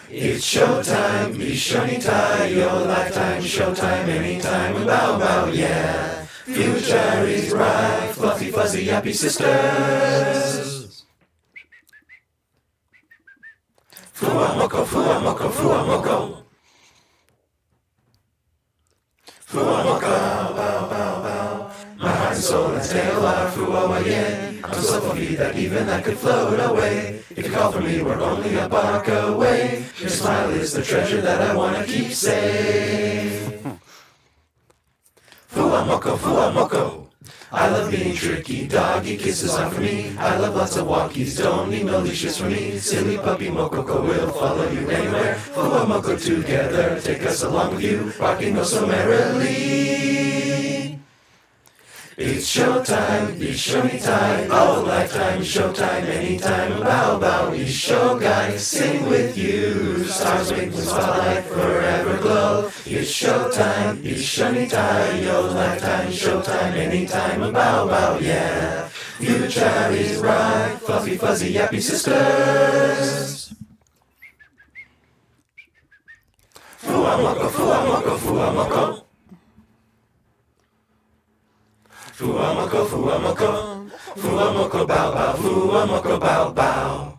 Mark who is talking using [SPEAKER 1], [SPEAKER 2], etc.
[SPEAKER 1] It's showtime, be shiny tie, your lifetime, showtime, anytime, bow bow, yeah. Future is bright, fluffy, fuzzy, yappy sisters. Fua moko, fua moko, fua moko. Fua moko, bow bow bow. My heart and soul and tail are fua yen. I'm so fluffy that even I could float away. If you call for me, we're only a bark away. Your smile is the treasure that I wanna keep safe. Fua moko, fua moko. I love being tricky, doggy kisses on for me. I love lots of walkies, don't need no leashes for me. Silly puppy Mokoko will follow you anywhere. Fua moko together, take us along with you, rocking oh so merrily. It's showtime, Isho Nitai, oh lifetime, showtime, anytime, bow bow, Isho guy, sing with you, stars make the spotlight forever glow. It's showtime, Isho Nitai, oh lifetime, showtime, anytime, bow bow, yeah. Future is bright, fluffy, fuzzy, yappy sisters. Fua moko, fua moko, fua moko. Fua moko, bow bow, fua moko, bow bow.